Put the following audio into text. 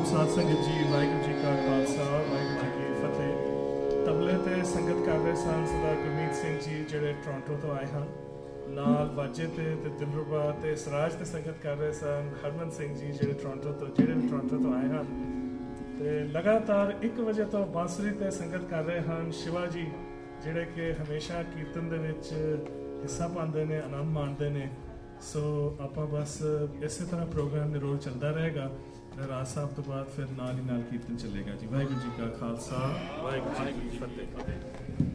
साध संगत जी वाहिगुरू जी का खालसा वाहिगुरू जी की फतेह। तबले ते संगत कर रहे सन सरदार गुरमीत सिंह जी ਜਿਹੜੇ ਟੋਰਾਂਟੋ ਤੋਂ ਆਏ ਹਨ। ਨਾਲ ਵਾਜੇ ਤੇ ਦਿਲਰੂਬਾ ਤੇ ਸਰਾਜ ਤੇ ਸੰਗਤ ਕਰ ਰਹੇ ਸਨ ਹਰਮਨ ਸਿੰਘ ਜੀ ਜਿਹੜੇ ਵੀ ਟੋਰਾਂਟੋ ਤੋਂ ਆਏ ਹਨ। ਤੇ ਲਗਾਤਾਰ 1 ਵਜੇ ਤੋਂ ਬਾਂਸੁਰੀ ਤੇ ਸੰਗਤ ਕਰ ਰਹੇ ਹਨ ਸ਼ਿਵਾ ਜੀ ਜਿਹੜੇ ਕਿ ਹਮੇਸ਼ਾ ਕੀਰਤਨ ਦੇ ਵਿੱਚ ਹਿੱਸਾ ਪਾਉਂਦੇ ਨੇ, ਆਨੰਦ ਮਾਣਦੇ ਨੇ। ਸੋ ਆਪਾਂ ਬਸ ਇਸੇ ਤਰ੍ਹਾਂ ਪ੍ਰੋਗਰਾਮ ਦੇ ਰੋਲ ਚੱਲਦਾ ਰਹੇਗਾ। ਰਾਜ ਸਾਹਿਬ ਤੋਂ ਬਾਅਦ ਫਿਰ ਨਾਲ ਹੀ ਨਾਲ ਕੀਰਤਨ ਚੱਲੇਗਾ ਜੀ। ਵਾਹਿਗੁਰੂ ਜੀ ਕਾ ਖਾਲਸਾ ਵਾਹਿਗੁਰੂ ਜੀ ਕੀ ਫਤਿਹ।